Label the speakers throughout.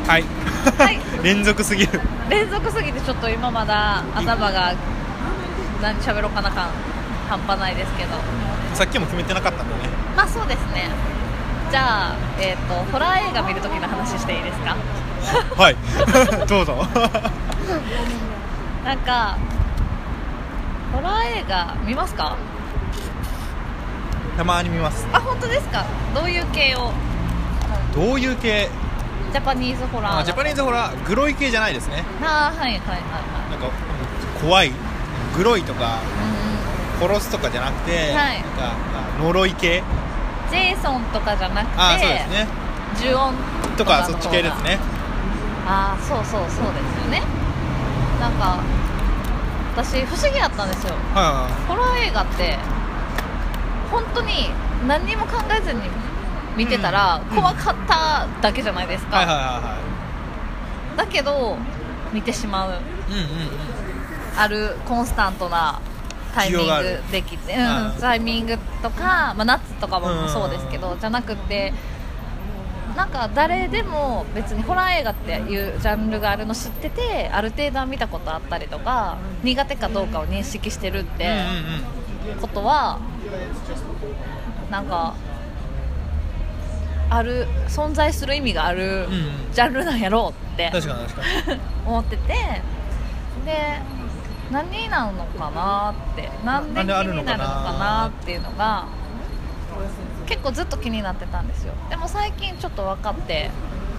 Speaker 1: はい、
Speaker 2: はい、
Speaker 1: 連続すぎる。
Speaker 2: 連続すぎてちょっと今まだ頭が何喋ろうかな感半端ないですけど、
Speaker 1: さっきも決めてなかったんだね。
Speaker 2: まあそうですね。じゃあ、ホラー映画見るときの話していいですか？
Speaker 1: はいどうぞ
Speaker 2: なんかホラー映画見ますか？
Speaker 1: たまに見ます。
Speaker 2: あ、本当ですか？どういう系を？
Speaker 1: どういう系？
Speaker 2: ジャパニーズホラー。
Speaker 1: ジャパニーズホラー、グロい系じゃないですね。
Speaker 2: あー、はいはいはいは
Speaker 1: なんか怖い、グロいとか
Speaker 2: い。
Speaker 1: 殺すとかじゃなくて、
Speaker 2: はい
Speaker 1: なんか呪い系
Speaker 2: ジェイソンとかじゃなくて、
Speaker 1: そうですね、
Speaker 2: 呪音
Speaker 1: とかそっち系ですね。
Speaker 2: そうですよね。なんか私不思議やったんですよ。
Speaker 1: は
Speaker 2: ホラー映画って本当に何にも考えずに見てたら怖かっただけじゃないですか。
Speaker 1: いはいはいは
Speaker 2: だけど見てしまう、
Speaker 1: い。
Speaker 2: あるコンスタントなタイミングできて、タイミングとか、夏とかもそうですけど、じゃなくてなんか誰でも別にホラー映画っていうジャンルがあるの知ってて、ある程度は見たことあったりとか苦手かどうかを認識してるってことは、なんかある存在する意味があるジャンルなんやろうって
Speaker 1: 確かに
Speaker 2: 思ってて、で何なのかなって、なんで気になるのかなっていうのが結構ずっと気になってたんですよ。でも最近ちょっと分かって、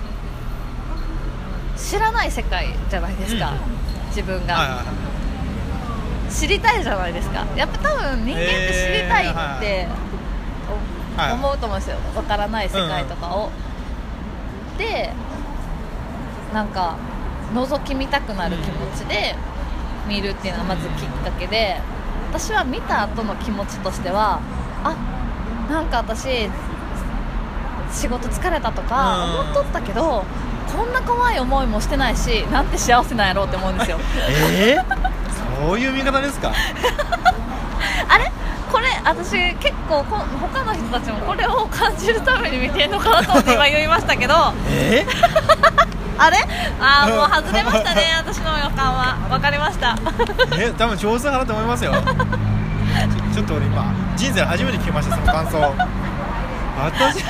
Speaker 2: 知らない世界じゃないですか、自分が、知りたいじゃないですか。やっぱ多分人間って知りたいって思うと思うんですよ、分からない世界とかを、でなんか覗き見たくなる気持ちで見るっていうのがまずきっかけで、私は見た後の気持ちとしては、なんか私仕事疲れたとか思っとったけど、こんな怖い思いもしてないし、なんて幸せなんやろうって思うんですよ
Speaker 1: そういう見方ですか？
Speaker 2: あれこれ私結構他の人たちもこれを感じるために見てるのかなと思って今言いましたけどあれもう外れましたね私の予感は。分かりました
Speaker 1: 多分上手かなと思いますよちょっと俺今人生で初めて聞きました、その感想私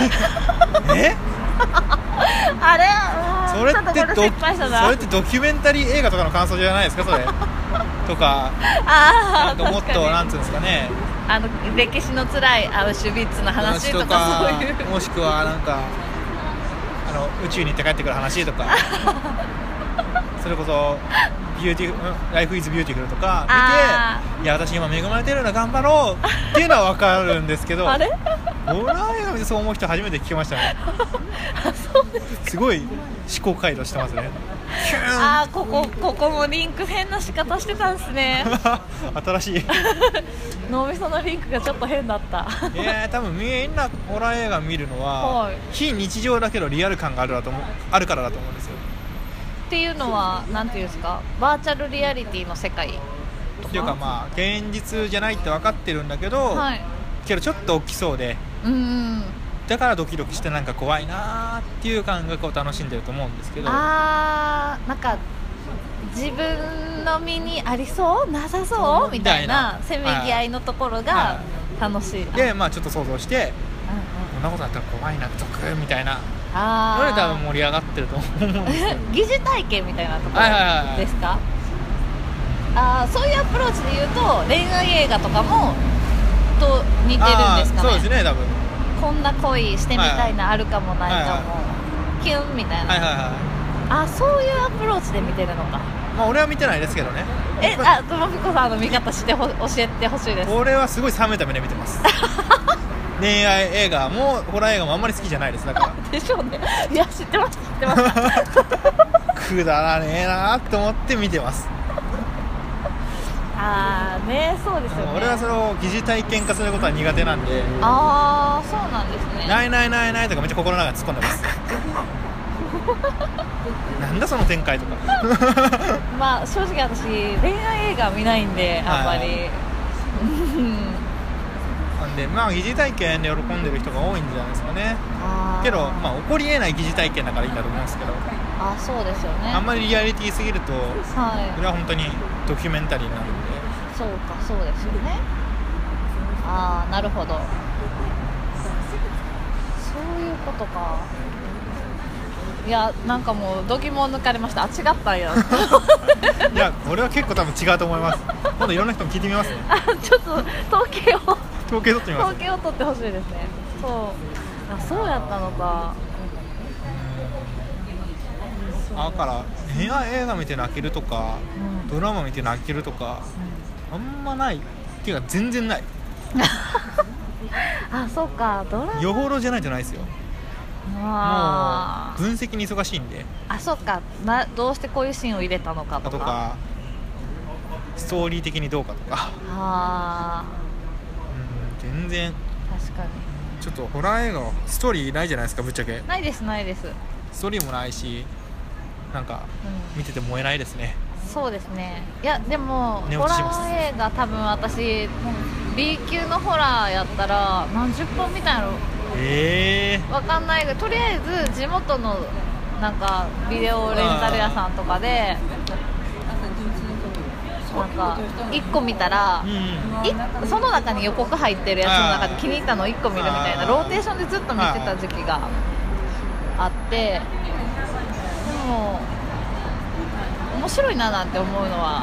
Speaker 2: あれ
Speaker 1: それってドキュメンタリー映画とかの感想じゃないですか、それとかなんかもっとなんつうんですかね、
Speaker 2: 歴史の辛いアウシュビッツの話とかそういう、
Speaker 1: もしくはなんか宇宙に行って帰ってくる話とかそれこそライフイズビューティフルとか見て、いや私今恵まれてるの頑張ろうっていうのは分かるんですけど
Speaker 2: あれ
Speaker 1: ホラー映画見てそう思う人初めて聞きましたね
Speaker 2: そうですか。
Speaker 1: すごい思考回路してますね
Speaker 2: ここもリンク変な仕方してたんですね
Speaker 1: 新しい
Speaker 2: 脳みそのリンクがちょっと変だった
Speaker 1: 多分みんなホラー映画見るのは、非日常だけどリアル感があるからだと思うんですよ。
Speaker 2: っていうのはなんていうんですか、バーチャルリアリティの世界とか
Speaker 1: っていうか現実じゃないって分かってるんだけど、けどちょっと大きそうで、だからドキドキしてなんか怖いなっていう感覚を楽しんでると思うんですけど、
Speaker 2: なんか自分の身にありそうなさそうみたいなせめぎ合いのところが楽しい、
Speaker 1: でちょっと想像して、こんなことだったら怖いなゾクみたいなので多分盛り上がってると思うんですよ
Speaker 2: 疑似体験みたいなところですか？そういうアプローチで言うと恋愛映画とかもと似てるんですかね。
Speaker 1: そうですね、多分
Speaker 2: こんな恋してみたいな、あるかもないかも、キュンみたいな、そういうアプローチで見てるのか。
Speaker 1: 俺は見てないですけどね。
Speaker 2: ともぴこさんの見方教えてほしいです。
Speaker 1: 俺はすごい冷めた目で見てます恋愛映画もホラー映画もあんまり好きじゃないです。だから
Speaker 2: でしょうね。いや知ってました
Speaker 1: くだらねえなって思って見てます。
Speaker 2: そうですよね。
Speaker 1: 俺はそれを疑似体験化することは苦手なんで。
Speaker 2: そうなんですね。
Speaker 1: ないないないないとかめっちゃ心の中に突っ込んでますなんだその展開とか
Speaker 2: 正直私恋愛映画見ないんであんまり、
Speaker 1: なんで疑似体験で喜んでる人が多いんじゃないですかね。けど起こりえない疑似体験だからいいんだと思うんですけど、
Speaker 2: あ、そうですよね。
Speaker 1: あんまりリアリティすぎると、
Speaker 2: はい、
Speaker 1: これは本当にドキュメンタリーになるんで。
Speaker 2: そうか、そうですよね。ああ、なるほど、そういうことか。いや、なんかもう度肝を抜かれました。あ、違ったんや
Speaker 1: いや、俺は結構多分違うと思います。今度いろんな人に聞いてみますね。
Speaker 2: あ、ちょっと統計を
Speaker 1: 統計取ってみます。
Speaker 2: 統計を取ってほしいですね。そう、あ、そうやったのか。
Speaker 1: だから映画見て泣けるとか、うん、ドラマ見て泣けるとか、うん、あんまないっていうか全然ない。
Speaker 2: あ、そうか、ドラマ
Speaker 1: よほどじゃないとないですよ。もう分析に忙しいんで。
Speaker 2: あ、そうか、どうしてこういうシーンを入れたのかとか
Speaker 1: ストーリー的にどうかとか。
Speaker 2: あ、
Speaker 1: うん、全然
Speaker 2: 確かに。
Speaker 1: ちょっとホラー映画はストーリーないじゃないですか、ぶっちゃけ。
Speaker 2: ないです、ないです。
Speaker 1: ストーリーもないし、なんか見てて燃えないですね。
Speaker 2: そうですね。いや、でもホラー映画多分私 B 級のホラーやったら何十本見たんやろ。わかんないけど、とりあえず地元のなんかビデオレンタル屋さんとかでなんか1個見たら、その中に予告入ってるやつの中で気に入ったのを1個見るみたいなローテーションでずっと見てた時期があって、でも面白いななんて思うのは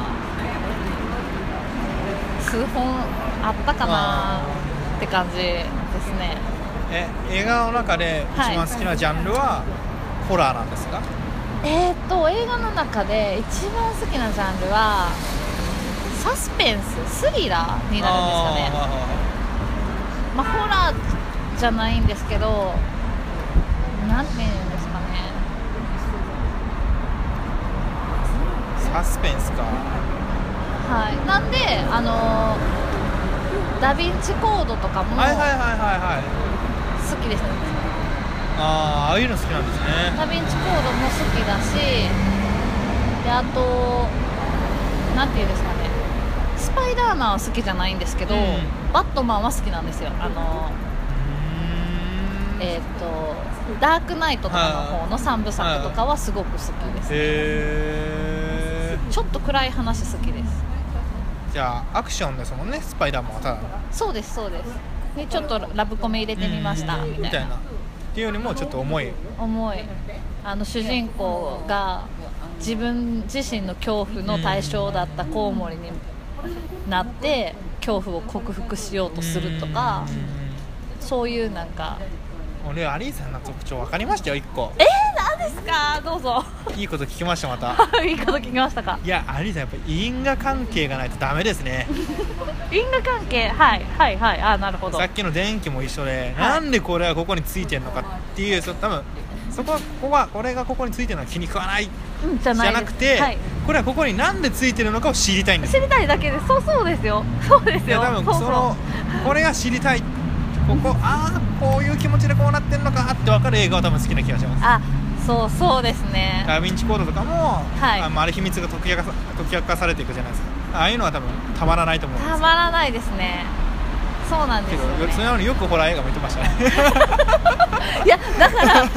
Speaker 2: 数本あったかなって感じですね。
Speaker 1: 映画の中で一番好きなジャンルはホラーなんですか？
Speaker 2: 映画の中で一番好きなジャンルはサスペンス、スリラーになるんですかね。まあホラーじゃないんですけど、なんていうんですかね。
Speaker 1: サスペンスか。
Speaker 2: はい。なんでダヴィンチコードとかも好きですね。
Speaker 1: ああいうの好きなんですね。
Speaker 2: ダヴィンチコードも好きだし、であとなんていうんですかね、スパイダーマンは好きじゃないんですけど、バットマンは好きなんですよ。ダークナイトとかの方の3部作とかはすごく好きですね。ちょっと暗い話好きです。
Speaker 1: じゃあアクションですもんね、スパイダーマンは。ただ
Speaker 2: そうです、そうです。でちょっとラブコメ入れてみましたみたいな
Speaker 1: っていうよりもちょっと重い
Speaker 2: 主人公が自分自身の恐怖の対象だったコウモリになって恐怖を克服しようとするとか、そういうなんか。
Speaker 1: 俺アリーさんの特徴分かりましたよ、1個。
Speaker 2: 何ですか？どうぞ。
Speaker 1: いいこと聞きました。また
Speaker 2: いいこと聞きましたか？
Speaker 1: いや、アリーさんやっぱり因果関係がないとダメですね。
Speaker 2: 因果関係、はいはいはい。あ、なるほど。
Speaker 1: さっきの電気も一緒で、なんでこれはここについてるのかっていう、多分これがここについてるのは気に食わないじゃなくて、これはここになんでついてるのかを知りたいんです。
Speaker 2: 知りたいだけで。そうですよ、そうですよ。
Speaker 1: 多分これが知りたい、こういう気持ちでこうなってんのかって分かる映画は多分好きな気がします。
Speaker 2: あ、そうですね。
Speaker 1: ダヴィンチコードとかも、あれ秘密が解き明かされていくじゃないですか。ああいうのは多分たまらないと思うんです。
Speaker 2: たまらないですね。そうなんですよね。
Speaker 1: そのようによくホラー映画見てましたね。
Speaker 2: いや、だから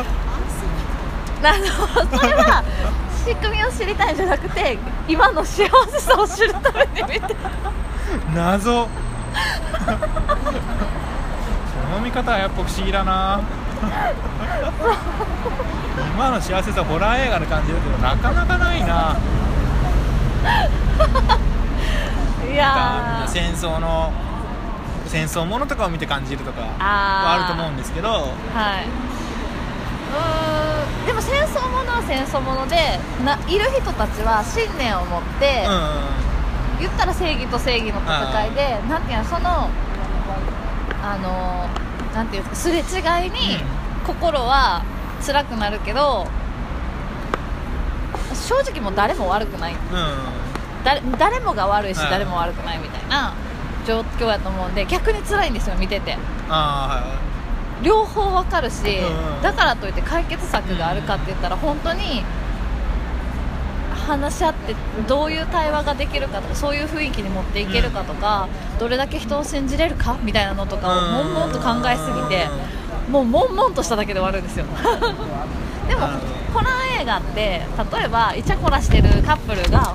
Speaker 2: それは仕組みを知りたいんじゃなくて、今の幸せさを知るために見て。
Speaker 1: 謎。その見方はやっぱ不思議だな。今の幸せさ、ホラー映画で感じるけどなかなかないな。
Speaker 2: いや
Speaker 1: 戦争ものとかを見て感じるとかはあると思うんですけど、
Speaker 2: でも戦争ものは戦争ものでいる人たちは信念を持って、言ったら正義と正義の戦いで、なんていうの、なんていうか、すれ違いに心は辛くなるけど、正直もう誰も悪くない、誰もが悪いし誰も悪くないみたいな状況やと思うんで、逆に辛いんですよ、見てて。両方わかるし、だからといって解決策があるかって言ったら、本当に話し合ってどういう対話ができるかとか、そういう雰囲気に持っていけるかとか、どれだけ人を信じれるかみたいなのとかを悶々と考えすぎて、もう悶々としただけで終わるんですよ。でもホラー映画って例えばイチャコラしてるカップルが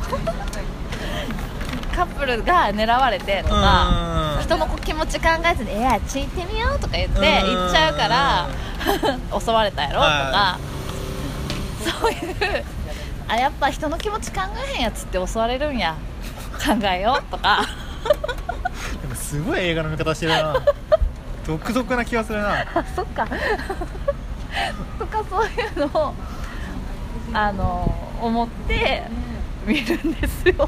Speaker 2: 狙われてとか、人の気持ち考えずにあっち行ってみようとか言って行っちゃうから襲われたやろとか、そういうやっぱ人の気持ち考えへんやつって襲われるんや、考えようとか
Speaker 1: でもすごい映画の見方してるな独特な気がするな
Speaker 2: そっかとか、そういうのを思って見るんですよ。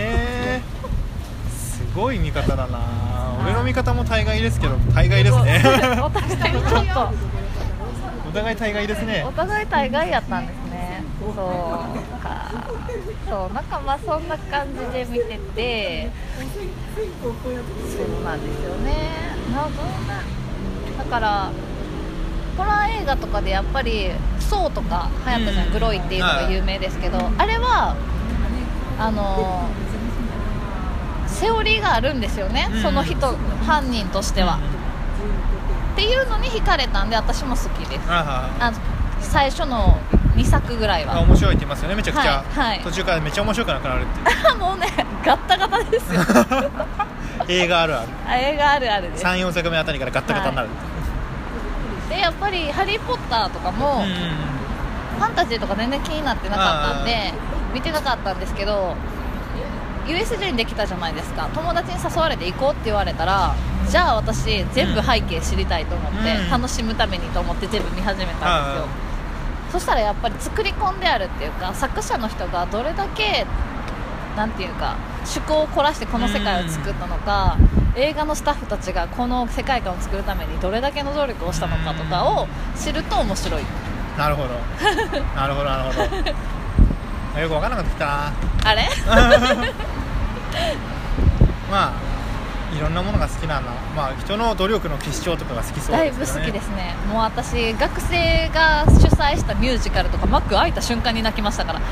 Speaker 1: すごい見方だな。俺の見方も大概ですけど、大概ですね
Speaker 2: お互いちょっと
Speaker 1: お互い大概ですね。
Speaker 2: お互い大概やったんですね。そうなんかまあそんな感じで見てて、そうなんですよね。だからホラー映画とかでやっぱりソーとか流行ったじゃん、グロいっていうのが有名ですけど、あれはセオリーがあるんですよね、その人犯人としてはっていうのに惹かれたんで、私も好きです。最初の2作ぐらいは
Speaker 1: 面白いって言いますよね、めちゃくちゃ、
Speaker 2: はい
Speaker 1: 途中からめっちゃ面白くなくなるって
Speaker 2: もうねガッタガタですよ
Speaker 1: 映画あるある
Speaker 2: 映画あるあるです。
Speaker 1: 3,4 作目あたりからガッタガタになる、
Speaker 2: でやっぱりハリーポッターとかも、ファンタジーとか全然気になってなかったんで見てなかったんですけど、 USJ にできたじゃないですか。友達に誘われて行こうって言われたら、じゃあ私全部背景知りたいと思って、楽しむためにと思って全部見始めたんですよ。そしたらやっぱり作り込んであるっていうか、作者の人がどれだけなんていうか趣向を凝らしてこの世界を作ったのか、映画のスタッフたちがこの世界観を作るためにどれだけの努力をしたのかとかを知ると面白い。
Speaker 1: なるほどなるほどなるほどよく分からなかったきたな
Speaker 2: あれ
Speaker 1: まあいろんなものが好きなんだ。まあ人の努力の結晶とかが好きそうですね。
Speaker 2: だいぶ好きですね。もう私学生が主催したミュージカルとか幕開いた瞬間に泣きましたから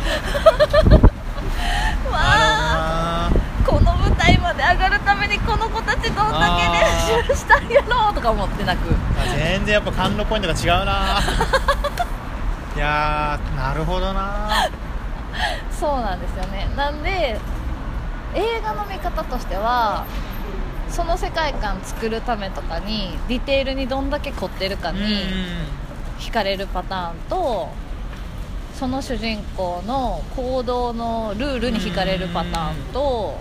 Speaker 2: わあ、この舞台まで上がるためにこの子たちどんだけ練習したんやろうとか思って泣く。
Speaker 1: 全然やっぱ感動ポイントが違うないやー、なるほどな
Speaker 2: そうなんですよね。なんで映画の見方としては、その世界観作るためとかにディテールにどんだけ凝ってるかに惹かれるパターンと、その主人公の行動のルールに惹かれるパターンと、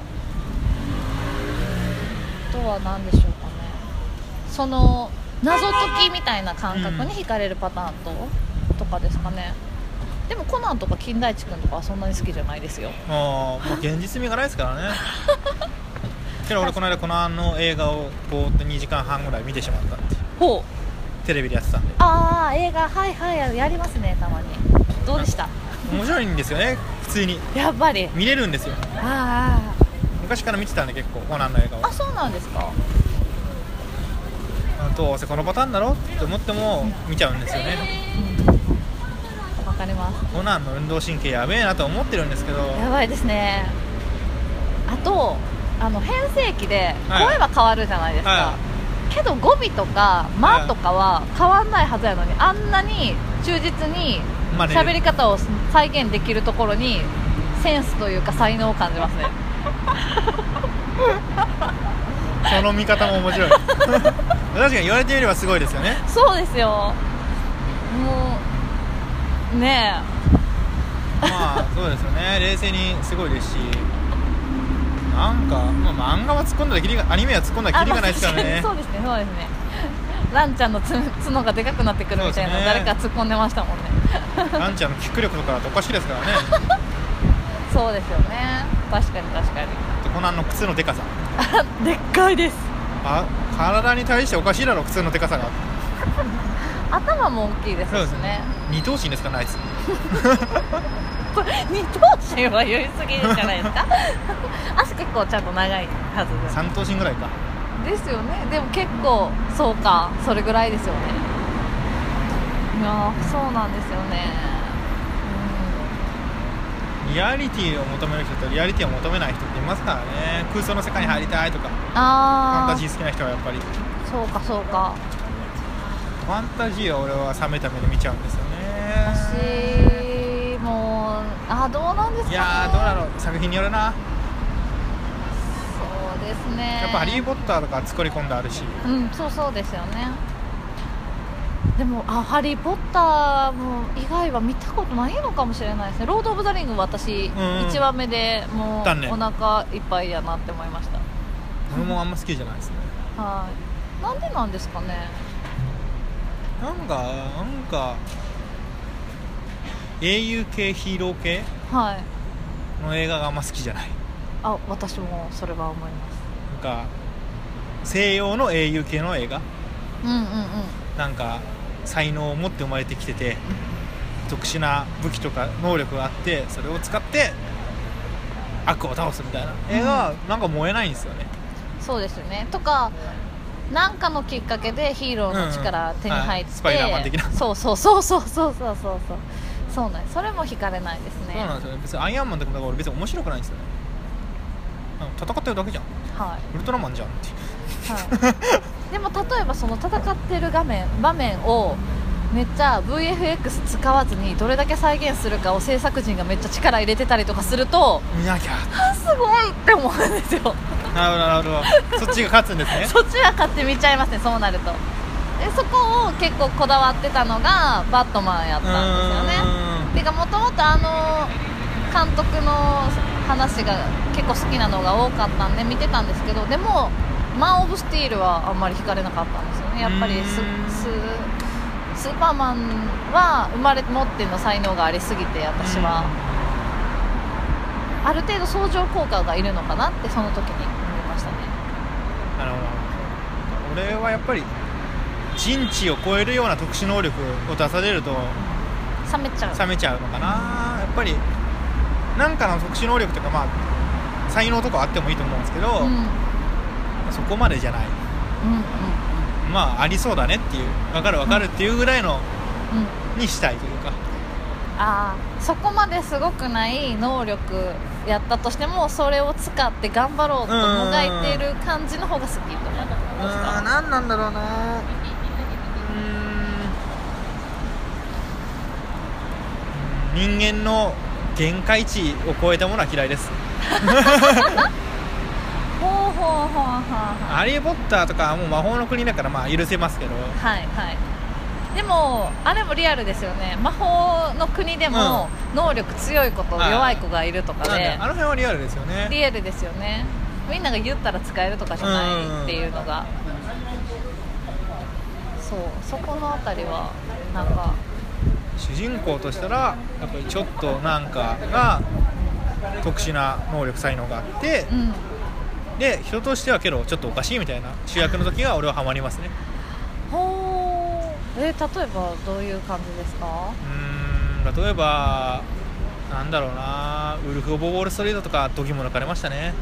Speaker 2: あとは何でしょうかね、その謎解きみたいな感覚に惹かれるパターンとかですかね。でもコナンとか金田一君とかはそんなに好きじゃないですよ。
Speaker 1: もう現実味がないですからねけど俺この間コナンの映画をぼーっと2時間半ぐらい見てしまったっていう。
Speaker 2: ほう、
Speaker 1: テレビでやってたんで。
Speaker 2: ああ映画、はいはいやりますね、たまに。どうでした？
Speaker 1: 面白いんですよね、普通に
Speaker 2: やっぱり
Speaker 1: 見れるんですよ。昔から見てたんで結構コナンの映画を。
Speaker 2: あ、そうなんですか。
Speaker 1: どうせこのパターンだろって思っても見ちゃうんですよね。
Speaker 2: わかります。
Speaker 1: コナンの運動神経やべえなと思ってるんですけど、
Speaker 2: やばいですね。あと変声期で声は変わるじゃないですか、けど語尾とか間とかは変わんないはずやのに、あんなに忠実に喋り方を再現できるところにセンスというか才能を感じますね
Speaker 1: その見方も面白い確かに言われてみればすごいですよね。
Speaker 2: そうですよ。もうね
Speaker 1: えまあそうですよね、冷静にすごいですし、なんか、漫画は突っ込んだらキリが、アニメは突っ込んだらキリがないですからね。
Speaker 2: そうですね、そうですね。ランちゃんの角がでかくなってくるみたいな、誰か突っ込んでましたもんね
Speaker 1: ランちゃんのキック力とかだとおかしいですからね
Speaker 2: そうですよね、確かに確かに。
Speaker 1: コナンの靴のでかさ
Speaker 2: でっかいです。
Speaker 1: 体に対しておかしいだろ、靴のでかさが
Speaker 2: 頭も大きいですしね。
Speaker 1: そうですね、二頭身ですからね、あいつ
Speaker 2: これ二頭身は言い過ぎじゃないですか足結構ちゃんと長いはずです。
Speaker 1: 三頭身ぐらいか
Speaker 2: ですよね。でも結構そうか、それぐらいですよね。いやそうなんですよね、
Speaker 1: リアリティを求める人とリアリティを求めない人っていますからね。空想の世界に入りたいとか、ファンタジー好きな人はやっぱり。
Speaker 2: そうかそうか。
Speaker 1: ファンタジーは俺は冷めた目で見ちゃうんですよね。
Speaker 2: ですかね。
Speaker 1: いやどうだろう、作品によるな。
Speaker 2: そうですね、
Speaker 1: やっぱハリーポッターとか作り込んであるし、
Speaker 2: そうですよね。でもハリーポッターも以外は見たことないのかもしれないですね。ロードオブザリング私、1話目でもうお腹いっぱいやなって思いました。
Speaker 1: 俺もあんま好きじゃないですね。
Speaker 2: はい、なんでなんですかね。
Speaker 1: なんか英雄系ヒーロー系の映画があんま好きじゃない。
Speaker 2: 私もそれは思います。
Speaker 1: なんか西洋の英雄系の映画、なんか才能を持って生まれてきてて特殊な武器とか能力があってそれを使って悪を倒すみたいな映画はなんか燃えないんですよね。
Speaker 2: そうですよね。とかなんかのきっかけでヒーローの力手に入って、
Speaker 1: スパイダーマン的な。
Speaker 2: そうなんです。それも惹かれないですね。
Speaker 1: そうなんですよね。別にアイアンマンとか俺別に面白くないんですよね。戦ってるだけじゃん、ウルトラマンじゃんって、
Speaker 2: でも例えばその戦ってる場面をめっちゃ VFX 使わずにどれだけ再現するかを制作陣がめっちゃ力入れてたりとかすると
Speaker 1: 見なきゃ
Speaker 2: すごいって思うんですよ。
Speaker 1: なるほどそっちが勝つんですね。
Speaker 2: そっちが勝って見ちゃいますね。そうなるとそこを結構こだわってたのがバットマンやったんですよね。てかもともと監督の話が結構好きなのが多かったんで見てたんですけど、でもマン・オブ・スティールはあんまり惹かれなかったんですよね。やっぱりスーパーマンは生まれ持っての才能がありすぎて私はある程度相乗効果がいるのかなってその時に思いましたね。
Speaker 1: なるほど。俺はやっぱり人知を超えるような特殊能力を出されると
Speaker 2: 冷めちゃう
Speaker 1: のかな。やっぱりなんかの特殊能力とか才能とかあってもいいと思うんですけど、そこまでじゃない、ありそうだねっていう分かるっていうぐらいの、にしたいというか、
Speaker 2: そこまですごくない能力やったとしてもそれを使って頑張ろうともがいている感じの方が好きと思いますか。
Speaker 1: 何なんだろうな。人間の限界値を超えたものは嫌いです。ハリーポッターとかはもう魔法の国だから許せますけど、
Speaker 2: でもあれもリアルですよね。魔法の国でも能力強い子と弱い子がいるとかで、
Speaker 1: あの辺はリアルですよね。
Speaker 2: リアルですよね。みんなが言ったら使えるとかじゃないっていうのが、そこのあたりはなんか
Speaker 1: 主人公としたらやっぱりちょっとなんかが特殊な能力才能があって、で人としてはけどちょっとおかしいみたいな主役の時が俺はハマりますね。
Speaker 2: 例えばどういう感じですか？
Speaker 1: 例えばなんだろうな、ウルフ・オブ・ウォール・ストリートとか度肝抜かれましたね。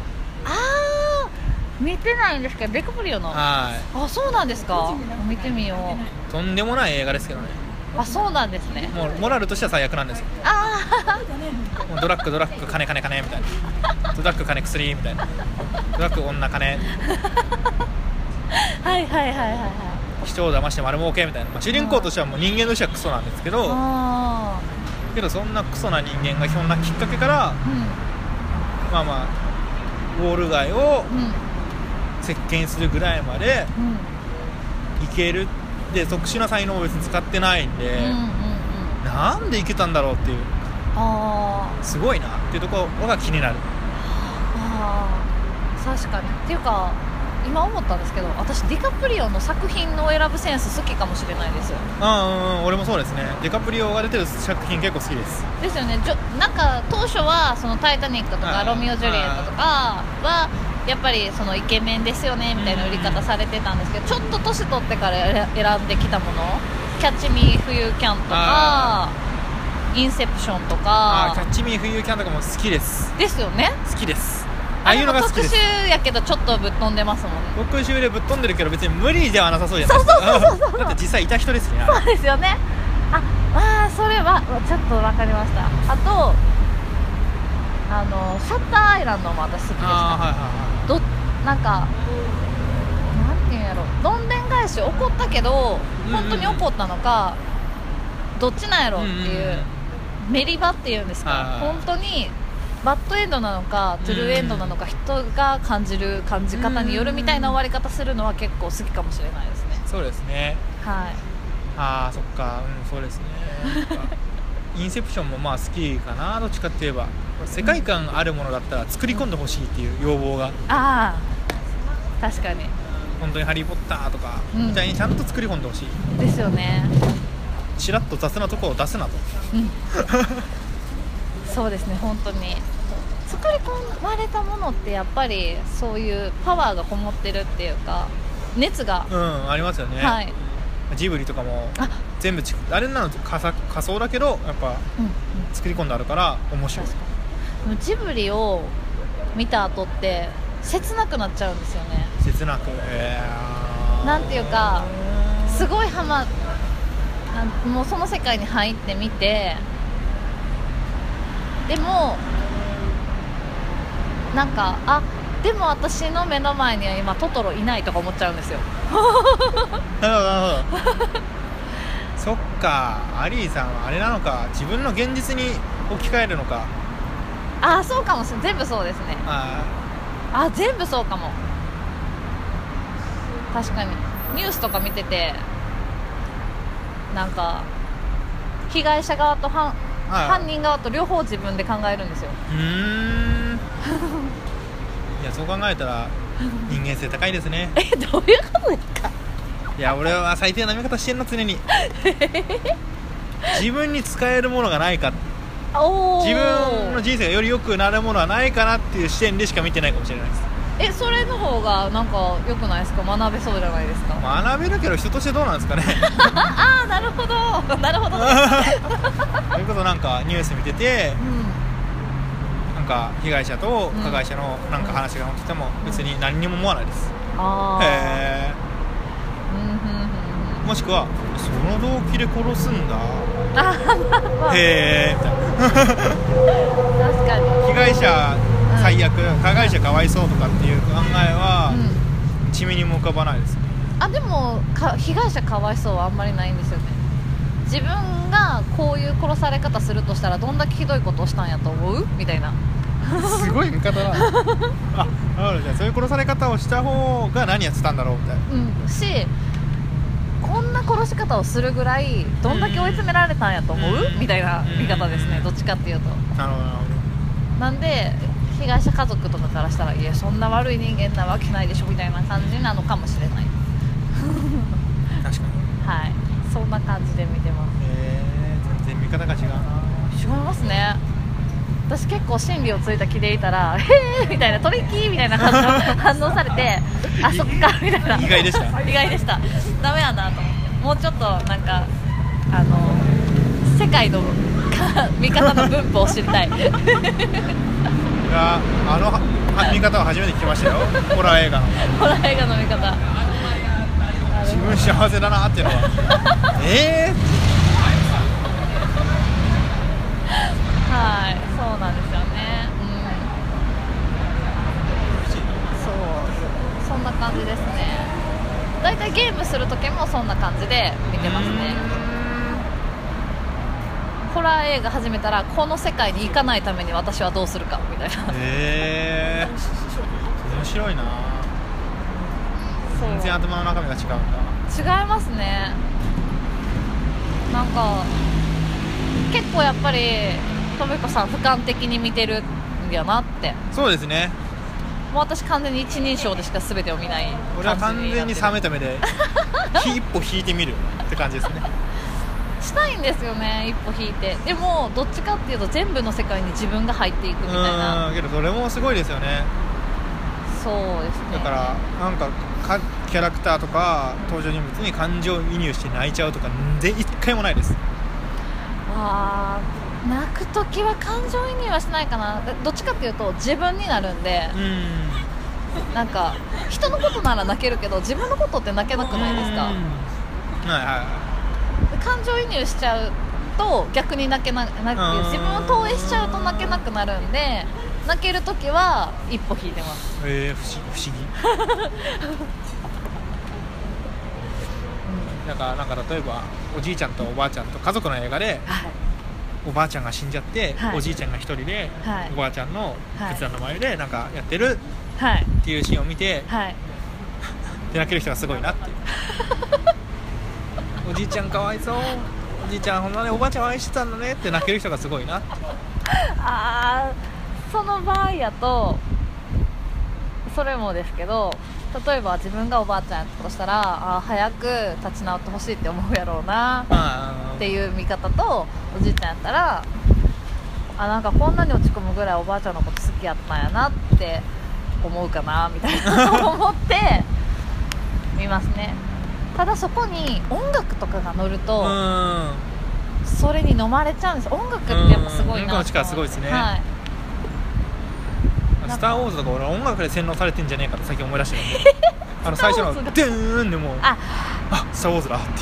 Speaker 2: 見てないんですけどデカプリオの。そうなんですか。見てみよう。
Speaker 1: とんでもない映画ですけどね。
Speaker 2: そうなんですね。
Speaker 1: もうモラルとしては最悪なんですよ。もうドラッグ金みたいな、ドラッグ金薬みたいな、ドラッグ女金人を騙して丸儲けみたいな、主人公としてはもう人間としてはクソなんですけど、そんなクソな人間がひょんなきっかけから、ウォール街を席巻するぐらいまでいける。で特殊な才能を別に使ってないんで、なんでいけたんだろうっていう、すごいなっていうところが気になる。
Speaker 2: 確かに。っていうか今思ったんですけど、私ディカプリオの作品の選ぶセンス好きかもしれないです。
Speaker 1: 俺もそうですね。ディカプリオが出てる作品結構好きです
Speaker 2: よね。なんか当初はそのタイタニックとかロミオ・ジュリエットとかはやっぱりそのイケメンですよねみたいな売り方されてたんですけど、ちょっと年取ってから選んできたもの、キャッチミー・フユー・キャンとかインセプションとか。
Speaker 1: キャッチミー・フユー・キャンとかも好きです
Speaker 2: よね。
Speaker 1: 好きです。
Speaker 2: あれも特殊やけどちょっとぶっ飛んでますもんね。
Speaker 1: 特殊でぶっ飛んでるけど別に無理ではなさそうじゃないですか。だって実際いた人ですね。
Speaker 2: そうですよね。それはちょっと分かりました。あとシャッターアイランドも私好きでした。なんかなんていうんやろ、どんでん返し起こったけど本当に起こったのかどっちなんやろっていう。 メリバっていうんですか、本当にバッドエンドなのかトゥルーエンドなのか、人が感じる感じ方によるみたいな終わり方するのは結構好きかもしれないですね。
Speaker 1: そうですね。
Speaker 2: はい。
Speaker 1: ああそっか、そうですね。インセプションもまあ好きかな、どっちかって言えば。世界観あるものだったら作り込んでほしいっていう要望が、
Speaker 2: ああ確かに
Speaker 1: 本当にハリー・ポッターとかみたいにちゃんと作り込んでほしい、
Speaker 2: ですよね。
Speaker 1: チラッと雑なところを出すなと、
Speaker 2: そうですね。本当に作り込まれたものってやっぱりそういうパワーがこもってるっていうか熱が、
Speaker 1: ありますよね。はい。ジブリとかも全部あれなの仮想だけどやっぱ作り込んであるから面白い。
Speaker 2: ジブリを見た後って切なくなっちゃうんですよね。
Speaker 1: 切なく、
Speaker 2: なんていうかすごいもうその世界に入ってみて、でもなんかでも私の目の前には今トトロいないとか思っちゃうんですよ。
Speaker 1: なるほどなるほど。そっか、アリーさんはあれなのか、自分の現実に置き換えるのか。
Speaker 2: そうかもしれない。全部そうですね。全部そうかも。確かにニュースとか見ててなんか被害者側と犯人側と両方自分で考えるんですよ。
Speaker 1: いやそう考えたら人間性高いですね。
Speaker 2: どういうことですか。
Speaker 1: いや俺は最低な見方してんの常に。自分に使えるものがないか、自分の人生がより良くなるものはないかなっていう視点でしか見てないかもしれないです。
Speaker 2: それの方がなんか良くないですか。学べそうじゃないですか。
Speaker 1: 学べるけど人としてどうなんですかね。
Speaker 2: なるほどなるほど。
Speaker 1: それこそなんかニュース見てて、なんか被害者と加害者のなんか話が載ってても別に何にも思わないです。へー。もしくはその動機で殺すんだ。へーみたいな。
Speaker 2: 確かに。
Speaker 1: 被害者最悪、加害者かわいそうとかっていう考えは1ミリも浮かばないです。
Speaker 2: でも被害者かわいそうはあんまりないんですよね。自分がこういう殺され方するとしたらどんだけひどいことをしたんやと思うみたいな。
Speaker 1: すごい見方だ。じゃあそういう殺され方をした方が何やってたんだろうみたいな、
Speaker 2: しこんな殺し方をするぐらいどんだけ追い詰められたんやと思うみたいな見方ですね。どっちかっていうと。なるほどなるほど。なんで被害者家族とかからしたらいやそんな悪い人間なわけないでしょみたいな感じなのかもしれない。
Speaker 1: 確かに。
Speaker 2: はい、そんな感じで見てます。
Speaker 1: 全然見方が違うな。
Speaker 2: 違いますね。私結構真理をついた気でいたらへーみたいなトリッキーみたいな反応されてそっかみたいな。
Speaker 1: 意外でした。
Speaker 2: 意外でした。ダメやなと思って、もうちょっとなんか世界の見方の分布を知りたい。
Speaker 1: 見方は初めて聞きましたよ。ホラー映画の
Speaker 2: 見方。
Speaker 1: 自分幸せだなっていうのは
Speaker 2: はい、そうなんですよね。そんな感じですね。だいたいゲームする時もそんな感じで見てますね。ホラー映画始めたらこの世界に行かないために私はどうするかみたいな。面
Speaker 1: 白いな。全然頭の中身が違うんだ。
Speaker 2: 違いますね。なんか結構やっぱりとめこさん俯瞰的に見てるんだなって。
Speaker 1: そうですね。
Speaker 2: もう私完全に一人称でしか全てを見ない。
Speaker 1: 俺は完全に冷めた目で一歩引いてみるって感じですね。
Speaker 2: したいんですよね、一歩引いて。でもどっちかっていうと全部の世界に自分が入っていくみたいな。
Speaker 1: けどそれもすごいですよね。
Speaker 2: そうですね。
Speaker 1: だからなんかキャラクターとか登場人物に感情移入して泣いちゃうとか一回もないです。
Speaker 2: 泣くときは感情移入はしないかな。どっちかっていうと自分になるんで、なんか人のことなら泣けるけど自分のことって泣けなくないですか。感情移入しちゃうと逆に泣けなく、自分を投影しちゃうと泣けなくなるんで、泣けるときは一歩引いてます。
Speaker 1: 不思議。なんか例えばおじいちゃんとおばあちゃんと家族の映画で、 おばあちゃんが死んじゃって、
Speaker 2: はい、
Speaker 1: おじいちゃんが一人で、
Speaker 2: はい、
Speaker 1: おばあちゃんの仏壇の前でなんかやってる
Speaker 2: はい
Speaker 1: っていうシーンを見て、
Speaker 2: はい、
Speaker 1: で泣ける人がすごいなっていうおじいちゃんかわいそう、おじいちゃんほんまねおばあちゃんを愛してたんだねって泣ける人がすごいなって。
Speaker 2: あー、その場合やとそれもですけど、例えば自分がおばあちゃんやったとしたら、早く立ち直ってほしいって思うやろうなっていう見方と、おじいちゃんやったらなんかこんなに落ち込むぐらいおばあちゃんのこと好きやったんやなって思うかなみたいな思って見ますね。ただそこに音楽とかが乗るとそれに飲まれちゃうんです。音楽ってやっぱすごいな。
Speaker 1: 音楽の力すごいですね、
Speaker 2: はい、
Speaker 1: スター・ウォーズとか俺音楽で洗脳されてんじゃねえかって最近思い出してるんで最初のデーンでもうスター・ウォーズだって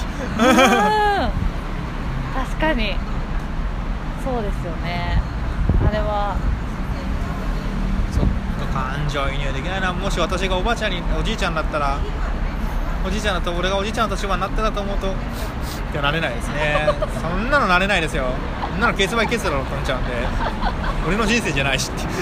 Speaker 2: 確かにそうですよね。あれは
Speaker 1: そっか、感情移入できないな。もし私がおばあちゃんにおじいちゃんだったら、おじいちゃんだと俺がおじいちゃんの立場になってたと思うとってなれないですねそんなのなれないですよ。そんなのケースバイケースだろうと思っちゃうんで俺の人生じゃないしってひ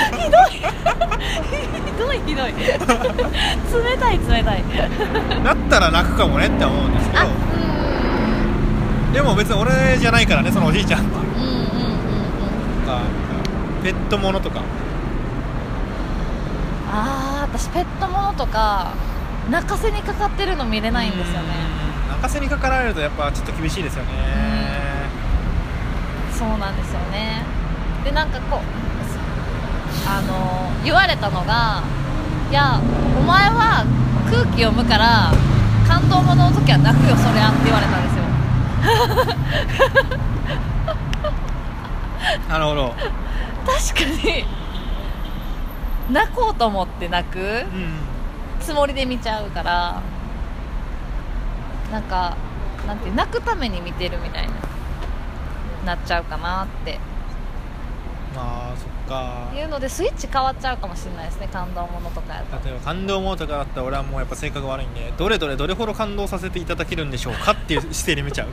Speaker 2: どいひどい冷たい
Speaker 1: だったら泣くかもねって思うんですけど、でも別に俺じゃないからね、そのおじいちゃんっていう、ペットものとか、
Speaker 2: 私ペットものとか泣かせにかかってるの見れないんですよね。
Speaker 1: 泣かせにかかられるとやっぱちょっと厳しいですよね。
Speaker 2: そうなんですよね。でなんかこう言われたのが、いやお前は空気読むから感動ものの時は泣くよそりゃって言われたんですよ
Speaker 1: なるほど。
Speaker 2: 確かに泣こうと思って泣く、つもりで見ちゃうから、なんかなんて泣くために見てるみたいになっちゃうかなって
Speaker 1: まあそっか
Speaker 2: いうのでスイッチ変わっちゃうかもしれないですね。感動ものとかやと、
Speaker 1: 例えば感動ものとかだったら俺はもうやっぱ性格悪いんで、どれほど感動させていただけるんでしょうかっていう姿勢で見ちゃう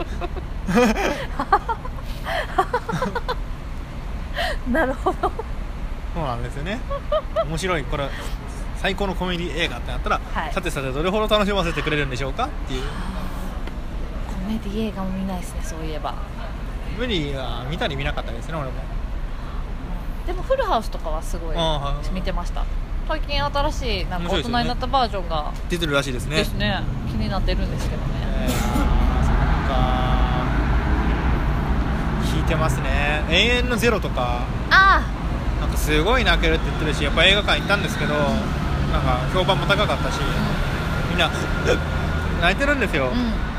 Speaker 2: なるほど
Speaker 1: そうなんですよね。面白い、これ最高のコメディ映画ってなったら、はい、さてどれほど楽しませてくれるんでしょうかっていう。
Speaker 2: コメディ映画も見ないですね、そういえば。
Speaker 1: 無理は見たり見なかったですね、俺も。
Speaker 2: でもフルハウスとかはすごい見てました。最近新しいなんか大人になったバージョンが
Speaker 1: 出てるらしいですね。
Speaker 2: ですね。気になってるんですけどね。
Speaker 1: そっか、引いてますね。永遠のゼロとかなんかすごい泣けるって言ってるし、やっぱ映画館行ったんですけど、なんか評判も高かったし、みんな泣いてるんですよ、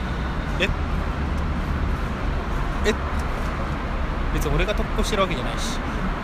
Speaker 1: 別に俺が特攻してるわけじゃないし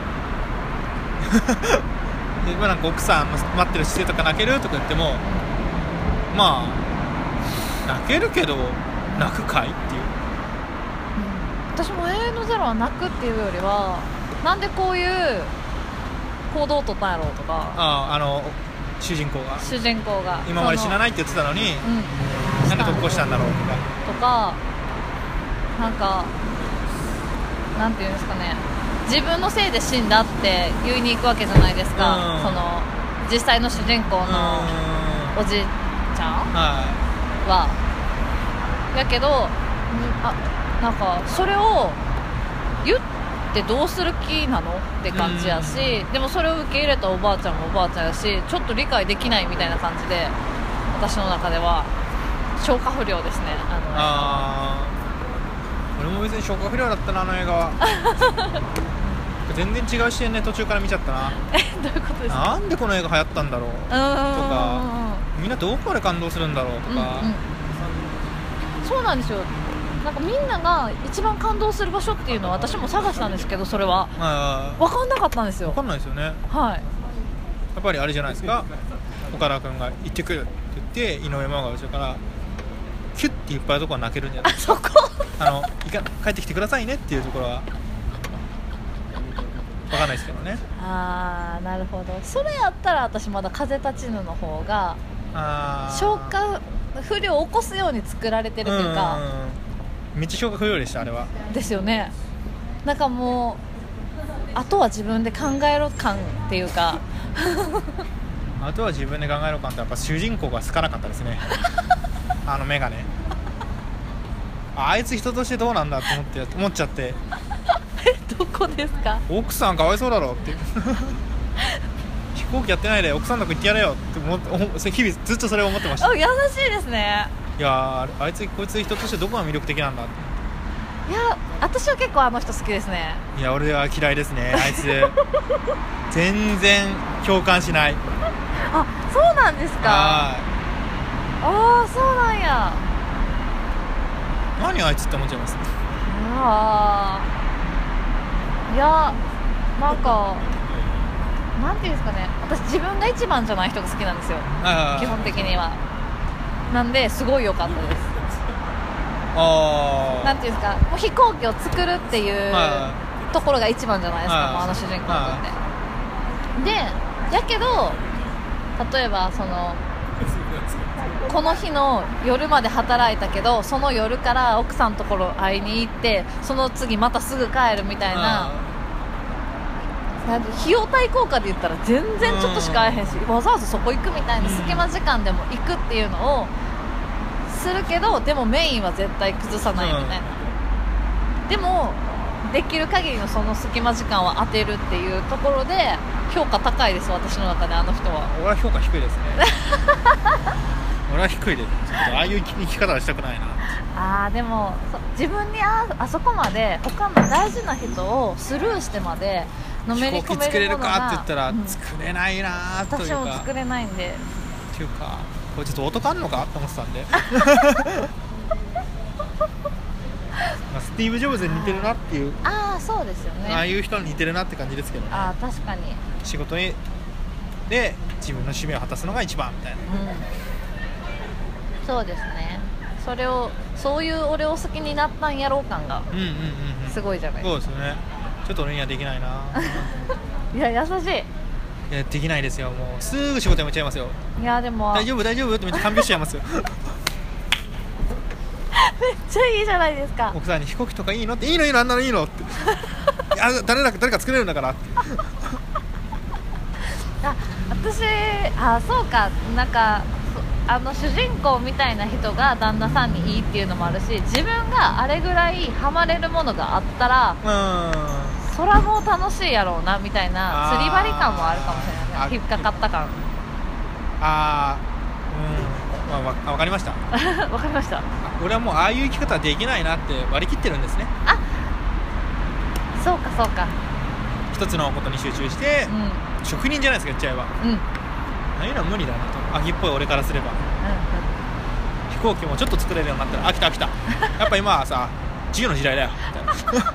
Speaker 1: で、なんか奥さん待ってる姿勢とか泣けるとか言っても、まあ泣けるけど泣くかいっていう、
Speaker 2: 私も永遠のゼロは泣くっていうよりは、なんでこういう行動を取ったんやろうとか、
Speaker 1: 主人公が今まで死なないって言ってたのに、なんで特攻したんだろうとか
Speaker 2: なんかなんていうんですかね、自分のせいで死んだって言いに行くわけじゃないですか、その実際の主人公のおじいちゃんは、やけどなんかそれを言ってどうする気なのって感じやし、でもそれを受け入れたおばあちゃんもおばあちゃんやし、ちょっと理解できないみたいな感じで、私の中では消化不良ですね。
Speaker 1: 俺も別に消化不良だったな、あの映画は全然違う視点で途中から見ちゃったな。
Speaker 2: どういうことですか。
Speaker 1: なんでこの映画流行ったんだろうとか、みんなどこまで感動するんだろうとか、
Speaker 2: そうなんですよ。なんかみんなが一番感動する場所っていうのは私も探したんですけど、それは分かんなかったんですよ。
Speaker 1: 分かんないですよね。
Speaker 2: はい。
Speaker 1: やっぱりあれじゃないですか、岡田君が行ってくるって言って井上真央が後ろからキュッていっぱいとこは泣けるんじゃないですか。
Speaker 2: そこ
Speaker 1: 帰ってきてくださいねっていうところは分かんないですけどね。
Speaker 2: なるほど。それやったら私まだ風立ちぬの方が消化不良を起こすように作られてるというか、
Speaker 1: めっちゃ消化不良でした、あれは。
Speaker 2: ですよね。 なんかもうあとは自分で考えろ感っていうか
Speaker 1: あとは自分で考えろ感ってやっぱ主人公が好かなかったですねあのメガネ、あいつ人としてどうなんだと思っちゃって
Speaker 2: どこですか？
Speaker 1: 奥さんかわいそうだろって飛行機やってないで奥さんのとこ行ってやれよって日々ずっとそれを思ってました。
Speaker 2: 優しいですね。
Speaker 1: いやこいつ人としてどこが魅力的なんだって。
Speaker 2: いや私は結構あの人好きですね。
Speaker 1: いや俺は嫌いですねあいつ全然共感しない。
Speaker 2: あ、そうなんですか。ああ、そうなんや。
Speaker 1: 何あいつって思っちゃいます。
Speaker 2: いやなんかなんていうんですかね、私自分が一番じゃない人が好きなんですよ、基本的には。なんですごい良かったです。なんていうんですか、もう飛行機を作るっていうところが一番じゃないですか、もうあの主人公にとってで、やけど例えばこの日の夜まで働いたけど、その夜から奥さんのところ会いに行って、その次またすぐ帰るみたいな、費用対効果で言ったら全然ちょっとしか会えへんし、わざわざそこ行くみたいな隙間時間でも行くっていうのをするけど、でもメインは絶対崩さないみたいな、でもできる限りのその隙間時間は当てるっていうところで評価高いです、私の中であの人は。
Speaker 1: 俺は評価低いですね俺は低いです。ちょっとああいう生き方はしたくないな。
Speaker 2: でも自分にあそこまで他の大事な人をスルーしてまでのめり込めるものが、
Speaker 1: 飛行機作れるかって言ったら作れないなというか、
Speaker 2: 私も作れないんで
Speaker 1: っていうか、これちょっと男あんのかって思ってたんでスティーブ・ジョブズに似てるなっていう。
Speaker 2: そうですよね。
Speaker 1: ああいう人に似てるなって感じですけどね。
Speaker 2: 確かに
Speaker 1: 仕事で自分の使命を果たすのが一番みたいな、
Speaker 2: そうですね。そういう俺を好きになったんやろう感がすごいじゃないですか。
Speaker 1: そうですね。ちょっと俺にはできないない
Speaker 2: や優しい。
Speaker 1: いやできないですよ。もうすぐ仕事辞めちゃいますよ。
Speaker 2: いやでも
Speaker 1: 大丈夫ってめっちゃ看病しちゃいますよ
Speaker 2: めっちゃいいじゃないですか。
Speaker 1: 奥さんに飛行機とかいいのって、いいのあんなのいいのって誰か作れるんだからって
Speaker 2: 私そうか、なんか主人公みたいな人が旦那さんにいいっていうのもあるし、自分があれぐらいハマれるものがあったらそらもう楽しいやろうなみたいな釣り針感もあるかもしれないね。引っかかった感。
Speaker 1: わかりました
Speaker 2: わかりました。
Speaker 1: 俺はもうああいう生き方はできないなって割り切ってるんですね。
Speaker 2: そうかそうか。
Speaker 1: 一つのことに集中して、職人じゃないですか言っちゃえば、ああいうのは無理だなと、秋っぽい俺からすれば、飛行機もちょっと作れるようになったら飽きたやっぱ今はさ自由の時代だよみたいな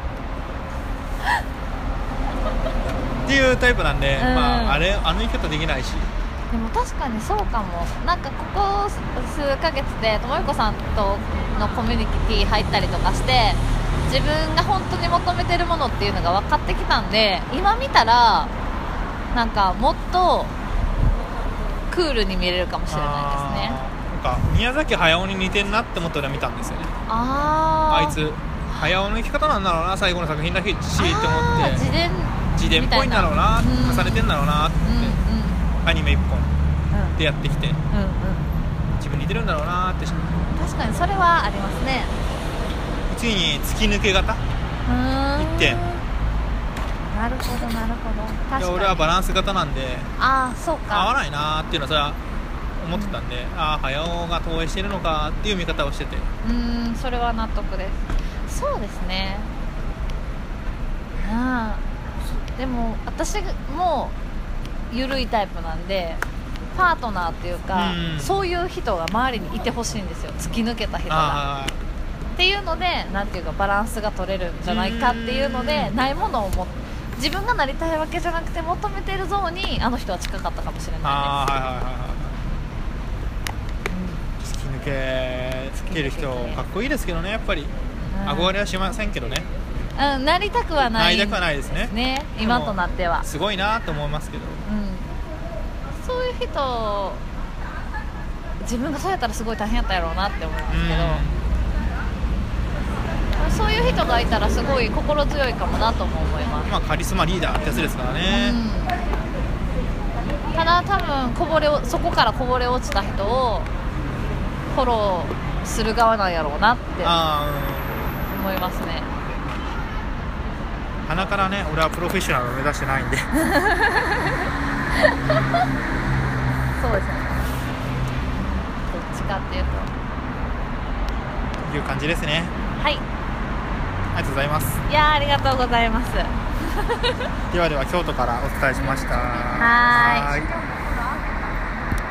Speaker 1: っていうタイプなんで、あの生き方できないし。
Speaker 2: でも確かにそうかも。なんかここ数ヶ月でともゆこさんとのコミュニティ入ったりとかして、自分が本当に求めてるものっていうのが分かってきたんで、今見たらなんかもっとクールに見れるかもしれないですね。
Speaker 1: なんか宮崎駿に似てんなって思って俺は見たんですよね。あいつ駿の生き方なんだろうな、最後の作品だけしって思って自伝っぽいんだろうな、重ねてんだろうなって、アニメ一本でやってきて、自分似てるんだろうなって。
Speaker 2: 確かにそれはありますね。
Speaker 1: 次に突き抜け型1点。
Speaker 2: なるほどなるほど。確かに
Speaker 1: 俺はバランス型なんで、
Speaker 2: そうか、
Speaker 1: 合わないなっていうのはそれは思ってたんで、駿が投影してるのかっていう見方をしてて、
Speaker 2: それは納得です。そうですね。でも私も緩いタイプなんで、パートナーっていうか、そういう人が周りにいてほしいんですよ。突き抜けた人がっていうので、なんていうかバランスが取れるんじゃないかっていうので、ないものを自分がなりたいわけじゃなくて求めているゾーンにあの人は近かったかもしれないです。
Speaker 1: 突き抜けてる人かっこいいですけどね、やっぱり憧れはしませんけどね。
Speaker 2: なりたくはない
Speaker 1: ですね。
Speaker 2: 今となっては
Speaker 1: すごいなと思いますけど、
Speaker 2: そういう人、自分がそうやったらすごい大変やったやろうなって思うんですけど、 そういう人がいたらすごい心強いかもなとも思います。
Speaker 1: まあカリスマリーダーってやつですからね、
Speaker 2: ただ多分そこからこぼれ落ちた人をフォローする側なんやろうなって思いますね。
Speaker 1: 鼻からね、俺はプロフェッショナルを目指してないんで
Speaker 2: そうですね、どっちかっていうと
Speaker 1: いう感じですね。
Speaker 2: はい、
Speaker 1: ありがとうございます。
Speaker 2: いやありがとうございます
Speaker 1: ではでは京都からお伝えしました。
Speaker 2: はい。